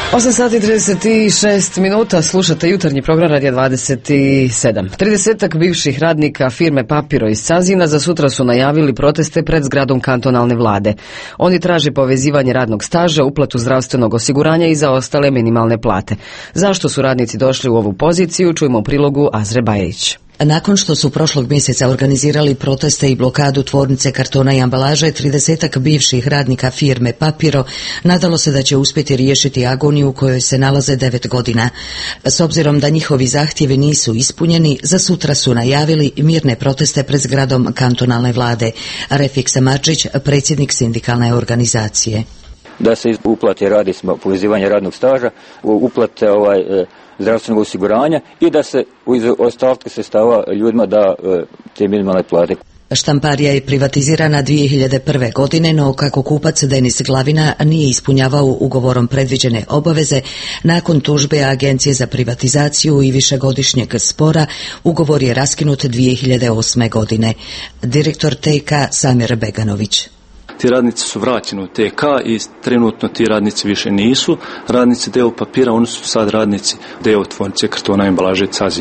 osam sati trideset šest minuta, slušate jutarnji program Radija dvadeset sedam. tridesetak bivših radnika firme Papiro iz Cazina za sutra su najavili proteste pred zgradom kantonalne vlade. Oni traže povezivanje radnog staža, uplatu zdravstvenog osiguranja i za ostale minimalne plate. Zašto su radnici došli u ovu poziciju, čujemo u prilogu Azre Bajrić. Nakon što su prošlog mjeseca organizirali proteste i blokadu tvornice kartona i ambalaže, tridesetak bivših radnika firme Papiro nadalo se da će uspjeti riješiti agoniju u kojoj se nalaze devet godina. S obzirom da njihovi zahtjevi nisu ispunjeni, za sutra su najavili mirne proteste pred zgradom kantonalne vlade. Refik Samarčić, predsjednik sindikalne organizacije. Da se uplate radnicima povezivanje radnog staža, uplate ovaj, zdravstvenog osiguranja i da se iz ostatka sredstava ljudima da te minimalne plate. Štamparija je privatizirana dvije hiljade prve. godine, no kako kupac Denis Glavina nije ispunjavao ugovorom predviđene obaveze, nakon tužbe Agencije za privatizaciju i višegodišnjeg spora, ugovor je raskinut dvije hiljade osme. godine. Direktor T K Samir Beganović. Ti radnici su vraćeni u T K i trenutno ti radnici više nisu radnici deo Papira, oni su sad radnici deo tvornice kartona i ambalaže Cazin.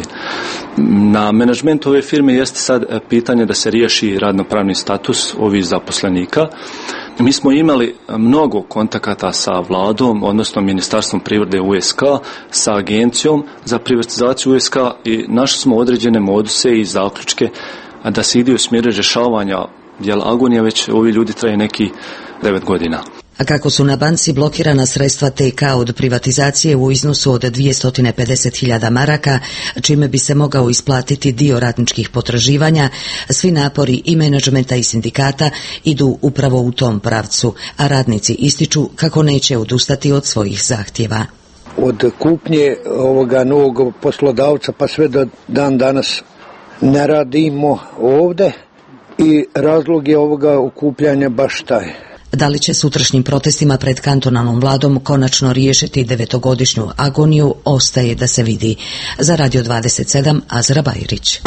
Na menadžmentu ove firme jeste sad pitanje da se riješi radnopravni status ovih zaposlenika. Mi smo imali mnogo kontakata sa vladom, odnosno Ministarstvom privrede U S K, sa Agencijom za privatizaciju U S K i našli smo određene moduse i zaključke da se ide u smjeru rješavanja, jer agonija već ovi ljudi traje neki devet godina. A kako su na banci blokirana sredstva T K od privatizacije u iznosu od dvjesto pedeset hiljada maraka, čime bi se mogao isplatiti dio radničkih potraživanja, svi napori i menadžmenta i sindikata idu upravo u tom pravcu, a radnici ističu kako neće odustati od svojih zahtjeva. Od kupnje ovoga novog poslodavca pa sve do dan danas ne radimo ovdje i razlog je ovoga okupljanja baš taj. Da li će sutrašnjim protestima pred kantonalnom vladom konačno riješiti devetogodišnju agoniju, ostaje da se vidi. Za Radio dvadeset sedam, Azra Bajrić.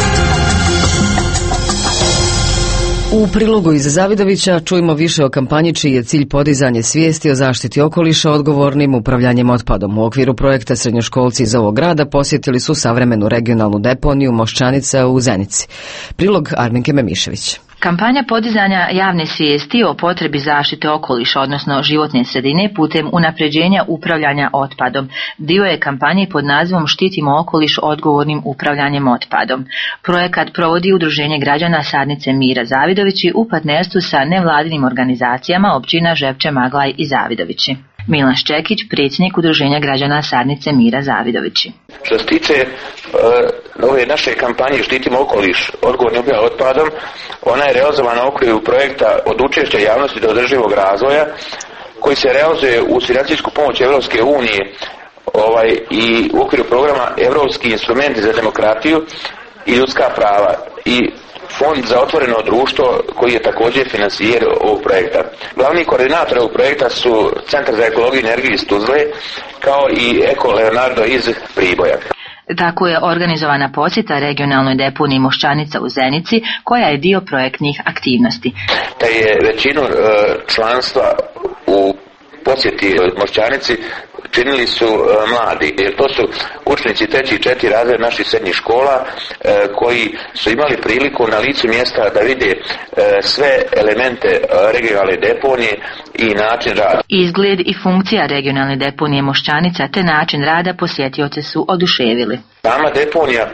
U prilogu iz Zavidovića čujemo više o kampanji čiji je cilj podizanje svijesti o zaštiti okoliša odgovornim upravljanjem otpadom. U okviru projekta srednjoškolci iz ovog grada posjetili su savremenu regionalnu deponiju Moščanica u Zenici. Prilog Arminke Memišević. Kampanja podizanja javne svijesti o potrebi zaštite okoliša, odnosno životne sredine, putem unapređenja upravljanja otpadom. Dio je kampanje pod nazivom Štitimo okoliš odgovornim upravljanjem otpadom. Projekat provodi Udruženje građana Sadnice Mira Zavidovići u partnerstvu sa nevladinim organizacijama općina Žepče, Maglaj i Zavidovići. Milan Ščekić, predsjednik Udruženja građana Sadnice Mira Zavidovići. Što se tiče uh, ove naše kampanje Štitimo okoliš odgovornim upravljanjem otpadom, ona je realizovana u okviru projekta od učešća javnosti do održivog razvoja, koji se realizuje uz financijsku pomoć Europske unije ovaj, i u okviru programa Europski instrumenti za demokratiju i ljudska prava i Fond za otvoreno društvo koji je također financijer ovog projekta. Glavni koordinator ovog projekta su Centar za ekologiju i energiju iz Tuzle kao i Eko Leonardo iz Priboja. Tako je organizovana posjeta regionalnoj deponiji Moščanica u Zenici, koja je dio projektnih aktivnosti. Da je većinu e, članstva u posjeti Moščanici činili su e, mladi, jer to su učenici treći i četiri razred naših srednjih škola e, koji su imali priliku na licu mjesta da vide e, sve elemente e, regionalne deponije i način rada. Izgled i funkcija regionalne deponije Moščanica te način rada posjetioce su oduševili. Sama deponija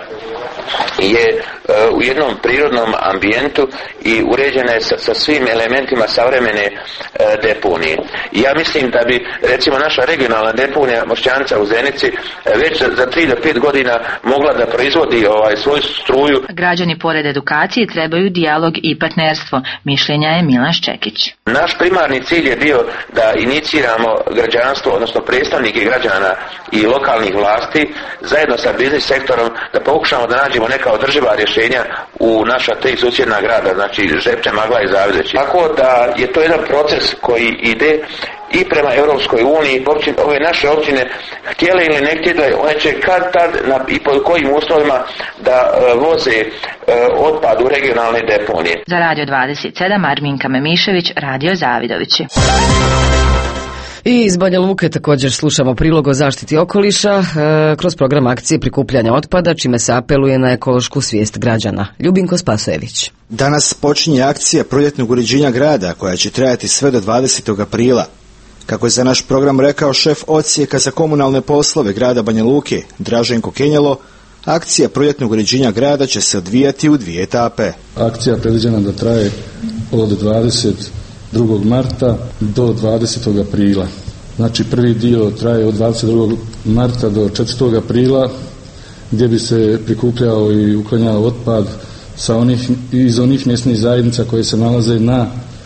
je e, u jednom prirodnom ambijentu i uređena je sa, sa svim elementima savremene e, deponije. I ja mislim da bi recimo naša regionalna deponija Moščanica u Zenici e, već za, za tri do pet godina mogla da proizvodi ovaj, svoju struju. Građani pored edukacije trebaju dijalog i partnerstvo, mišljenja je Milan Ščekić. Naš primarni cilj je bio da iniciramo građanstvo, odnosno predstavnike građana i lokalnih vlasti zajedno sa biznis sektorom da pokušamo da nađemo neka održiva rješenja u naša tri susjedna grada, znači Žepče, Maglaj i Zavidovići. Tako da je to jedan proces koji ide i prema Europskoj uniji. Općine, ove naše općine, htjele ili ne htjele, one će kad tad na, i pod kojim uslovima da uh, voze uh, otpad u regionalne deponije. Za Radio dvadeset sedam, Arminka Memišević, Radio Zavidovići. I iz Banja Luke također slušamo prilog o zaštiti okoliša e, kroz program akcije prikupljanja otpada, čime se apeluje na ekološku svijest građana. Ljubinko Spasojević. Danas počinje akcija proljetnog uređenja grada koja će trajati sve do dvadesetog aprila. Kako je za naš program rekao šef odsjeka za komunalne poslove grada Banja Luke, Draženko Kenjelo, akcija proljetnog uređenja grada će se odvijati u dvije etape. Akcija je predviđena da traje od dvadeset drugog marta do dvadesetog aprila. Znači prvi dio traje od dvadeset drugog marta do četvrtog aprila, gdje bi se prikupljao i uklanjao otpad sa onih, iz onih mjesnih zajednica koje se nalaze na,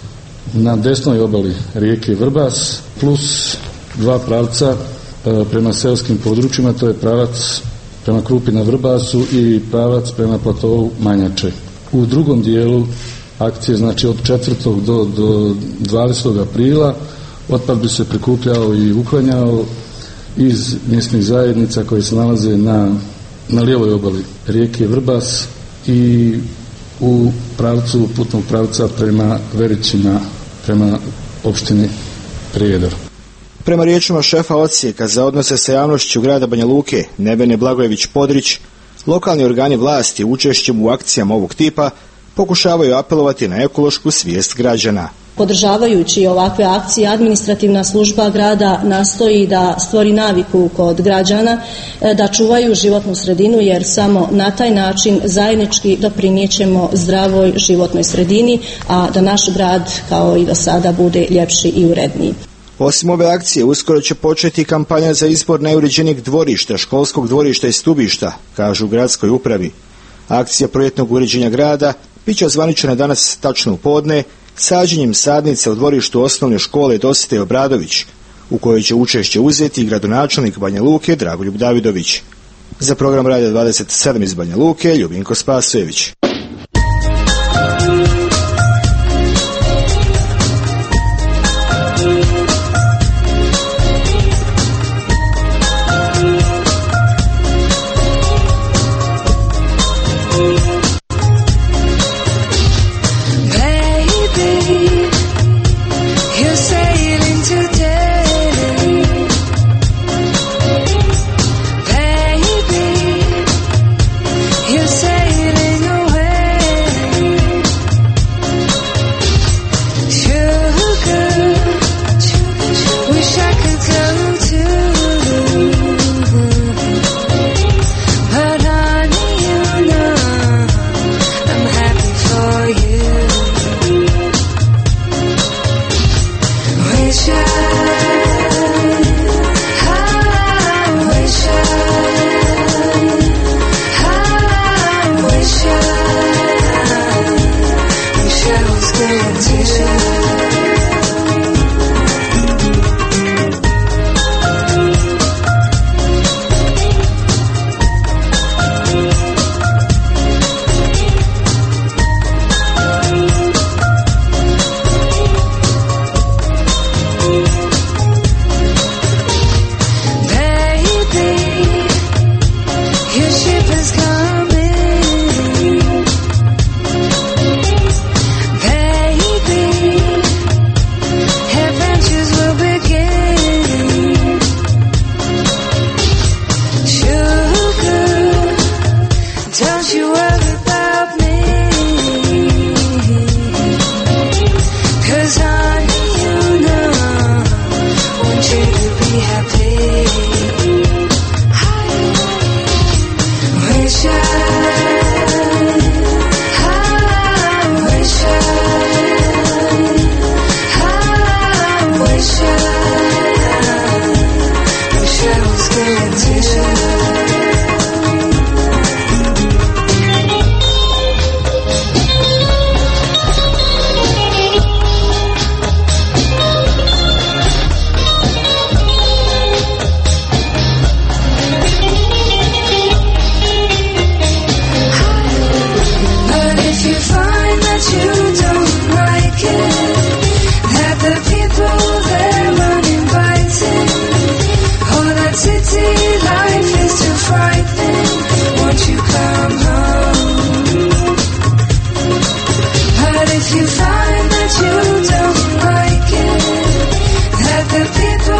na desnoj obali rijeke Vrbas, plus dva pravca e, prema seoskim područjima, to je pravac prema Krupi na Vrbasu i pravac prema platovu Manjače. U drugom dijelu akcije, znači od četvrtog do, do dvadesetog aprila, otpad bi se prikupljao i uklanjao iz mjesnih zajednica koje se nalaze na, na lijevoj obali rijeke Vrbas i u pravcu putnog pravca prema Verićima, prema opštini Prijedor. Prema riječima šefa odsjeka za odnose sa javnošću grada Banja Luke, Nevene Blagojević-Podrić, lokalni organi vlasti učešćem u akcijama ovog tipa pokušavaju apelovati na ekološku svijest građana. Podržavajući ovakve akcije, administrativna služba grada nastoji da stvori naviku kod građana da čuvaju životnu sredinu, jer samo na taj način zajednički doprinijećemo zdravoj životnoj sredini, a da naš grad kao i do sada bude ljepši i uredniji. Osim ove akcije, uskoro će početi kampanja za izbor najuređenijeg dvorišta, školskog dvorišta i stubišta, kažu u gradskoj upravi. Akcija proljetnog uređenja grada bit će ozvaničena danas tačno u podne, sađenjem sadnice u dvorištu osnovne škole Dositej Obradović, u kojoj će učešće uzeti i gradonačelnik Banja Luke Dragoljub Davidović. Za program Radio dvadeset sedam iz Banja Luke, Ljubinko Spasojević. If you find that you don't like it, that the people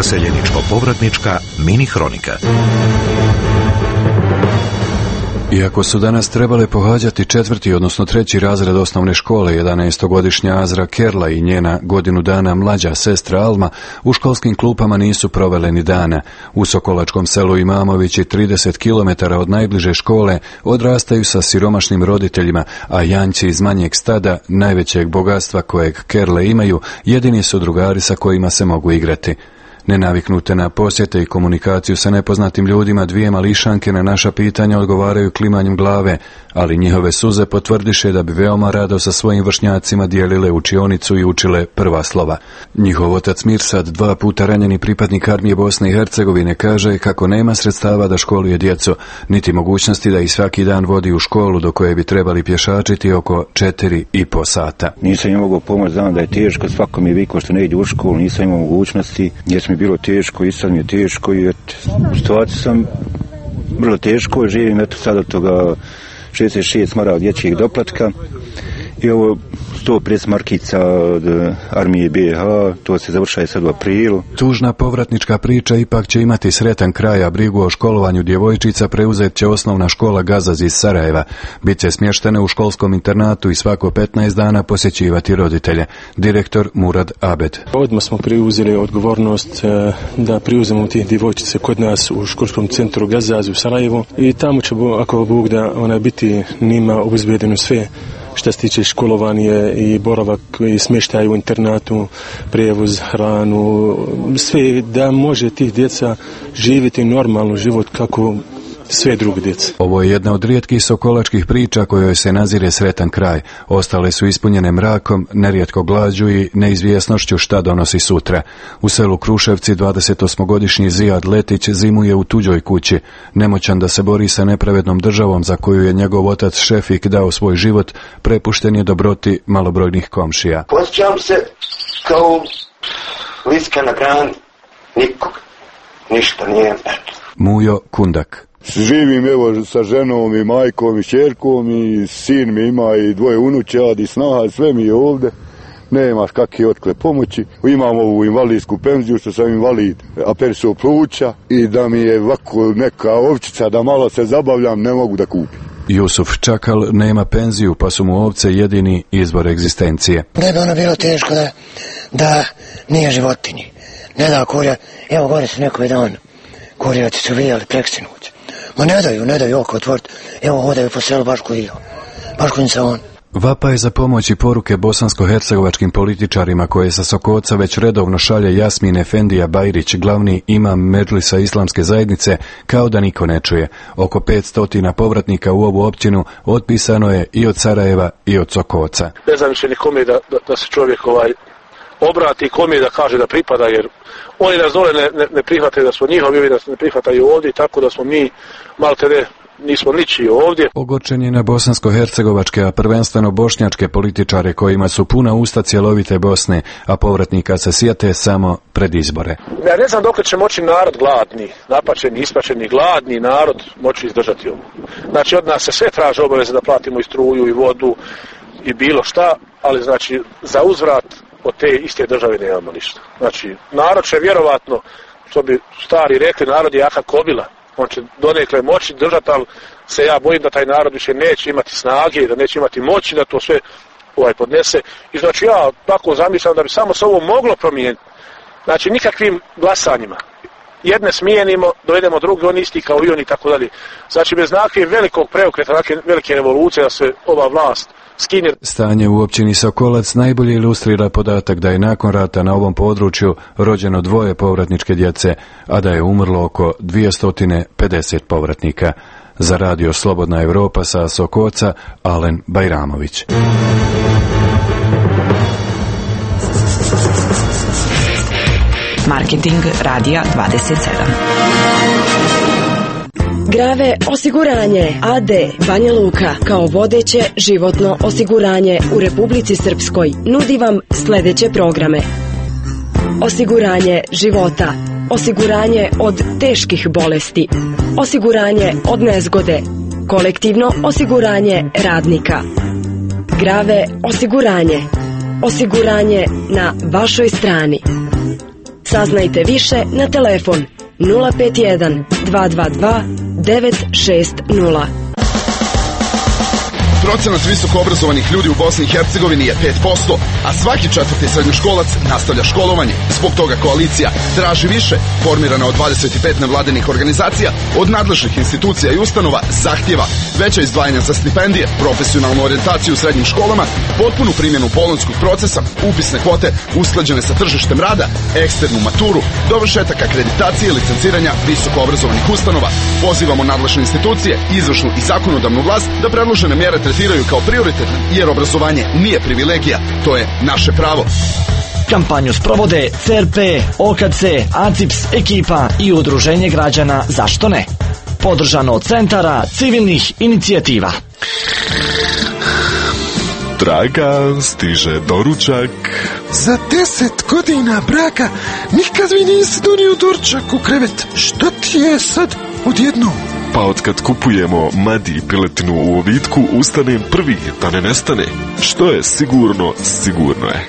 Useljeničko-povratnička mini hronika. Iako su danas trebale pohađati četvrti, odnosno treći razred osnovne škole, jedanaestogodišnja Azra Kerla i njena godinu dana mlađa sestra Alma u školskim klupama nisu provele ni dana. U Sokolačkom selu Imamovići, trideset kilometara od najbliže škole, odrastaju sa siromašnim roditeljima, a janjci iz manjeg stada, najvećeg bogatstva kojeg Kerle imaju, jedini su drugari sa kojima se mogu igrati. Nenaviknute na posjete i komunikaciju sa nepoznatim ljudima, dvije mališanke na naša pitanja odgovaraju klimanjem glave, ali njihove suze potvrdiše da bi veoma rado sa svojim vršnjacima dijelile učionicu i učile prva slova. Njihov otac Mirsad, dva puta ranjeni pripadnik armije Bosne i Hercegovine, kaže kako nema sredstava da školuje djecu, niti mogućnosti da ih svaki dan vodi u školu do koje bi trebali pješačiti oko četiri i po sata. Nisam im mogao pomoći, znam da je teško, svako mi je vikao što ne ide u školu, nisam imao mogućnosti, jer mi je bilo teško i sad mi je teško i u situaciji sam vrlo teško, živim eto sad od toga šezdeset šest maraka dječjeg doplatka i ovo sto pedeset markica od armije B H, to se završaje sad u aprilu. Tužna povratnička priča ipak će imati sretan kraj, a brigu o školovanju djevojčica preuzet će osnovna škola Gazaz iz Sarajeva. Biće smještene u školskom internatu i svako petnaest dana posjećivati roditelje. Direktor Murad Abed. Odmah smo preuzeli odgovornost da preuzemo tih djevojčice kod nas u školskom centru Gazaz u Sarajevu i tamo će, ako Bog da, ona biti njima obezbedeno sve što se tiče školovanje i boravak i smještaj u internatu, prijevoz, hranu, sve da može tih djeca živjeti normalno život kako sve druge djece. Ovo je jedna od rijetkih sokolačkih priča kojoj se nazire sretan kraj. Ostale su ispunjene mrakom, nerijetko glađu i neizvjesnošću šta donosi sutra. U selu Kruševci dvadesetosmogodišnji Zijad Letić zimuje u tuđoj kući. Nemoćan da se bori sa nepravednom državom za koju je njegov otac Šefik dao svoj život, prepušten je dobroti malobrojnih komšija. Osjećam se kao liska na grani, nikog, ništa nije. Mujo Kundak. Živim evo sa ženom i majkom i čerkom i sin mi ima i dvoje unučadi, snaha, sve mi je ovdje. Nemaš kakve otkle pomoći. Imam ovu invalidsku penziju što sam invalid apersov pluća i da mi je ovako neka ovčica da malo se zabavljam ne mogu da kupim. Jusuf Čakal nema penziju pa su mu ovce jedini izbor egzistencije. Ne bi ono bilo teško da, da nije životinji. Ne da kurja, evo gore su neko dan kurjevaci su vijali preksinoć. Ma ne daju, ne daju oko otvoriti. Evo hodaju po selu baš koji baš koji se on. Vapa je za pomoć i poruke bosansko-hercegovačkim političarima koje sa Sokoca već redovno šalje Jasmin Efendija Bajrić, glavni imam Medžlisa islamske zajednice, kao da niko ne čuje. Oko petsto povratnika u ovu općinu otpisano je i od Sarajeva i od Sokoca. Ne znam više nikome da, da, da se čovjek ovaj obrati, kome da kaže da pripada, jer oni nas dole ne, ne, ne prihvataju da smo njihovi, ovi nas ne prihvataju ovdje, tako da smo mi malte ne nismo ničiji ovdje. Ogorčen je na bosansko-hercegovačke, a prvenstveno bošnjačke političare kojima su puna usta cjelovite Bosne, a povratnika se sjete samo pred izbore. Ja ne znam dok će moći narod gladni, napačeni, ispačeni, gladni narod moći izdržati ovo. Znači od nas se sve traže obaveze da platimo i struju i vodu i bilo šta, ali znači za uzvrat od te iste države nemamo ništa. Znači narod će vjerovatno, što bi stari rekli, narod je jaka kobila. On će donekle moći držati, ali se ja bojim da taj narod više neće imati snage, da neće imati moći da to sve ovaj podnese. I znači ja tako zamišljam da bi samo se ovo moglo promijeniti. Znači nikakvim glasanjima. Jedne smijenimo, dovedemo drugi, oni isti kao i oni, tako dalje. Znači bez nakve velikog preokreta, nake velike revolucije da se ova vlast skine. Stanje u općini Sokolac najbolje ilustrira podatak da je nakon rata na ovom području rođeno dvoje povratničke djece, a da je umrlo oko dvjesto pedeset povratnika. Za radio Slobodna Evropa sa Sokoca, Alen Bajramović. Marketing Radija dvadeset sedam. Grave osiguranje A D Banja Luka kao vodeće životno osiguranje u Republici Srpskoj nudi vam sljedeće programe: osiguranje života, osiguranje od teških bolesti, osiguranje od nezgode, kolektivno osiguranje radnika, grave osiguranje, osiguranje na vašoj strani, Saznajte više na telefon nula pet jedan dva dva dva devet šest nula. Procenat visokoobrazovanih ljudi u Bosni i Hercegovini je pet posto, a svaki četvrti srednjoškolac nastavlja školovanje. Zbog toga koalicija traži više, formirana od dvadeset pet nevladinih organizacija, od nadležnih institucija i ustanova zahtjeva veća izdvajanja za stipendije, profesionalnu orijentaciju u srednjim školama, potpunu primjenu bolonjskog procesa, upisne kvote usklađene sa tržištem rada, eksternu maturu, dovršetak akreditacije i licenciranja visokoobrazovanih ustanova. Pozivamo nadležne institucije, izvršnu i zakonodavnu vlast da predložene mjere tretiraju kao prioritetne, jer obrazovanje nije privilegija, to je naše pravo. Kampanju sprovode C R P, O K C, A C I P S, ekipa i udruženje građana Zašto ne? Podržano od centara civilnih inicijativa. Draga, stiže doručak. Za deset godina braka nikad mi nisi donio doručak u krevet. Što ti je sad odjednom? Pa otkad kupujemo Madi i piletinu u Ovitku, ustanem prvi da ne nestane. Što je sigurno, sigurno je.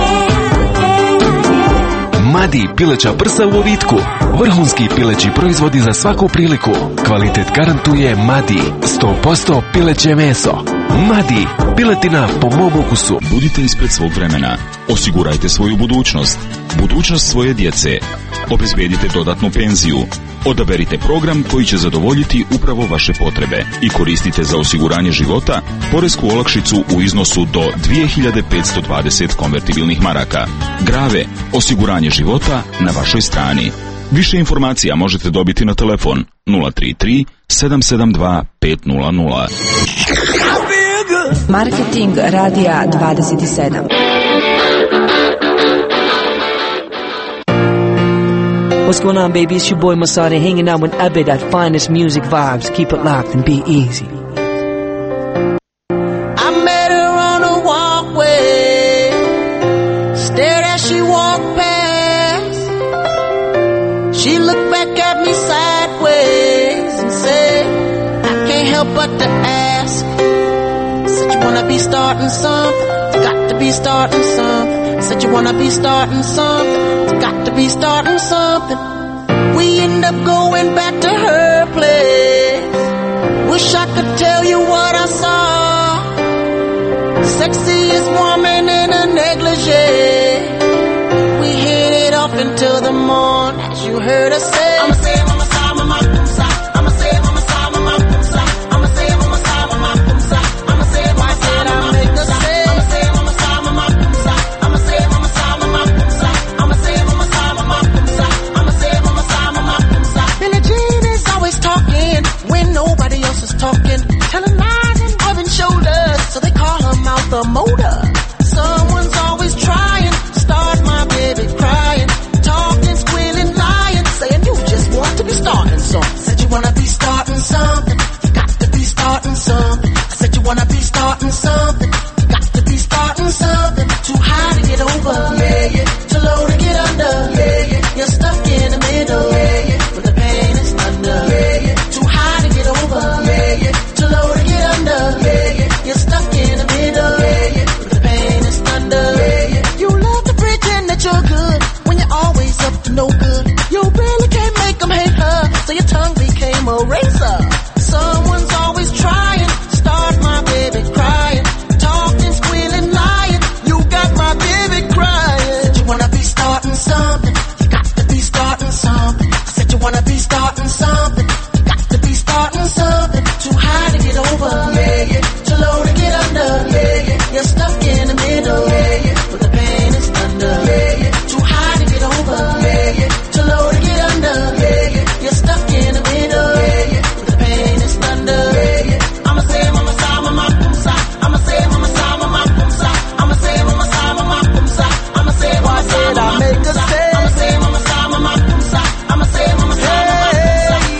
Madi pileća prsa u Ovitku. Vrhunski pileći proizvodi za svaku priliku. Kvalitet garantuje Madi. sto posto pileće meso. Madi, piletina po mom ukusu. Budite ispred svog vremena. Osigurajte svoju budućnost. Budućnost svoje djece. Obezbedite dodatnu penziju. Odaberite program koji će zadovoljiti upravo vaše potrebe i koristite za osiguranje života poresku olakšicu u iznosu do dvije hiljade petsto dvadeset konvertibilnih maraka. Grave, osiguranje života na vašoj strani. Više informacija možete dobiti na telefon nula tri tri sedam sedam dva pet nula nula. Marketing radija dvadeset sedam. What's going on, baby? It's your boy Masadi hanging out with Abed at Finest Music Vibes. Keep it locked and be easy. I met her on a walkway, stared as she walked past. She looked back at me sideways and said, I can't help but to ask. Said you wanna be starting something, it's got to be starting something. Said you wanna be starting something, got to be starting something. We end up going back to her place. Wish I could tell you what I saw. Sexiest woman in a negligee. We hit it off until the morn, as you heard her say. I'ma say, I'ma say, I'ma say, I'ma say, I'ma say, I'ma say, I'ma say, I'ma say, I'ma say, I'ma say, why said I make her say? I'ma say, I'ma say, I'ma say, I'ma say, I'ma say, I'ma say, I'ma say, I'ma say. Billie Jean is always talking when nobody else is talking, telling lies and rubbing shoulders, so they call her mouth the motor. Someone's always trying to start my baby crying, talking, squealing, lying, saying you just want to be starting something. Said you wanna be starting something, you got to be starting something. I said you wanna be starting something, you got to be starting something. Too high to get over, yeah, yeah. Too low to get under, yeah, yeah. You're stuck in the middle, yeah, yeah. Where the pain is under, yeah, yeah. Too high to get over, yeah, yeah. Too low to get under, yeah, yeah. You're stuck in the middle, yeah, yeah. Where the pain is under, yeah, yeah. You love to pretend that you're good when you're always up to no good. You really can't make them hate her, so your tongue became a razor. Someone's always trying to start my baby crying, talking, squealing, lying. You got my baby crying. Said you wanna be starting something, you got to be starting something. I said you wanna be starting something, you got to be starting something. Too high to get over, yeah, yeah. Too low to get under, yeah, yeah. You're stuck in the middle, yeah, yeah. Where the pain is under, yeah, yeah. Too high to get over, yeah, yeah. Too low to get under, yeah, yeah. You're stuck in the middle, yeah, yeah. Where the pain is under, yeah, yeah. I'ma say, I'ma say, I'ma say, I'ma say, I'ma say, I'ma say, I'ma say, I'ma say, I'ma say, why said I make her say? I'ma say, I'ma say, I'ma say, I'ma say, I'ma say,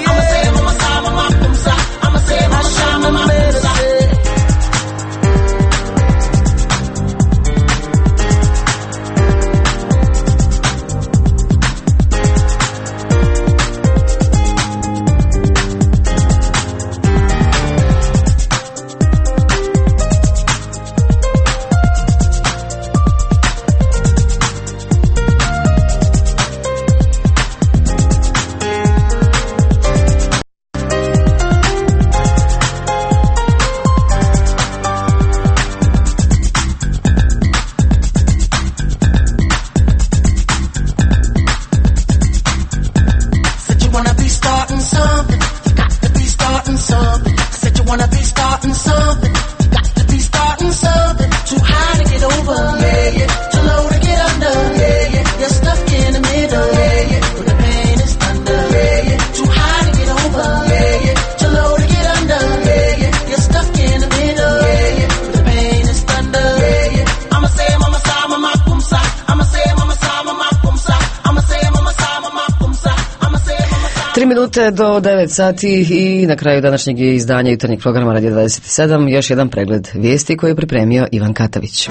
minute do devet sati i na kraju današnjeg izdanja jutarnjeg programa Radio dvadeset sedam još jedan pregled vijesti koji je pripremio Ivan Katavić.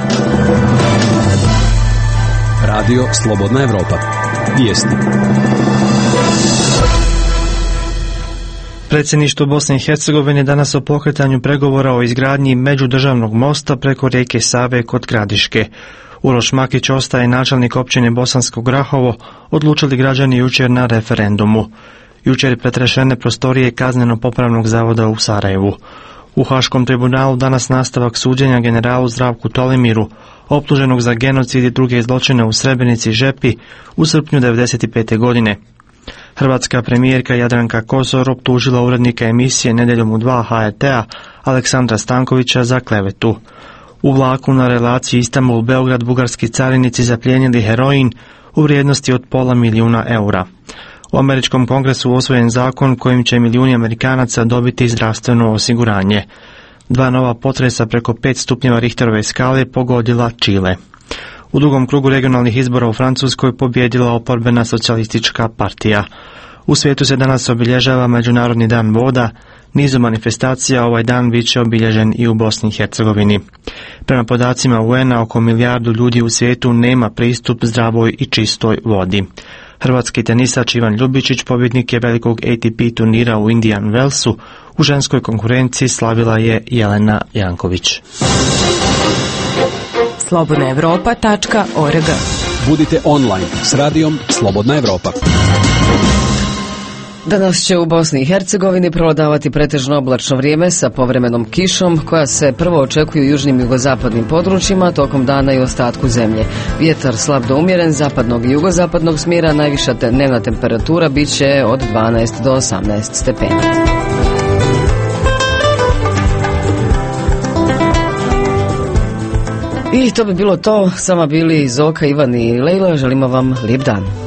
Radio Slobodna Evropa. Vijesti. Predsjedništvo Bosne i Hercegovine danas o pokretanju pregovora o izgradnji međudržavnog mosta preko rijeke Save kod Gradiške. Uroš Makić ostaje načelnik općine Bosansko Grahovo, odlučili građani jučer na referendumu. Jučer je pretrešene prostorije Kazneno-popravnog zavoda u Sarajevu. U Haškom tribunalu danas nastavak suđenja generalu Zdravku Tolimiru, optuženog za genocid i druge zločine u Srebrenici i Žepi u srpnju devedeset pete. godine. Hrvatska premijerka Jadranka Kosor optužila urednika emisije Nedjeljom u dva H R T-a Aleksandra Stankovića za klevetu. U vlaku na relaciji Istanbul-Beograd bugarski carinici zaplijenili heroin u vrijednosti od pola milijuna eura. U američkom kongresu usvojen zakon kojim će milijuni Amerikanaca dobiti zdravstveno osiguranje. Dva nova potresa preko pet stupnjeva Richterove skale pogodila Čile. U drugom krugu regionalnih izbora u Francuskoj pobjedila oporbena socijalistička partija. U svijetu se danas obilježava Međunarodni dan voda. Nizu manifestacija ovaj dan bit će obilježen i u Bosni i Hercegovini. Prema podacima U N-a oko milijardu ljudi u svijetu nema pristup zdravoj i čistoj vodi. Hrvatski tenisač Ivan Ljubičić pobjednik je velikog A T P turnira u Indian Wellsu. U ženskoj konkurenciji slavila je Jelena Janković. slobodna evropa tačka org. Budite online s radijom Slobodna Evropa. Danas će u Bosni i Hercegovini prevladavati pretežno oblačno vrijeme sa povremenom kišom koja se prvo očekuje u južnim i jugozapadnim područjima, tokom dana i ostatku zemlje. Vjetar slab do umjeren zapadnog i jugozapadnog smjera, najviša te dnevna temperatura bit će od dvanaest do osamnaest stepeni. I to bi bilo to, sama bili Zoka, Ivan i Lejla, želimo vam lijep dan.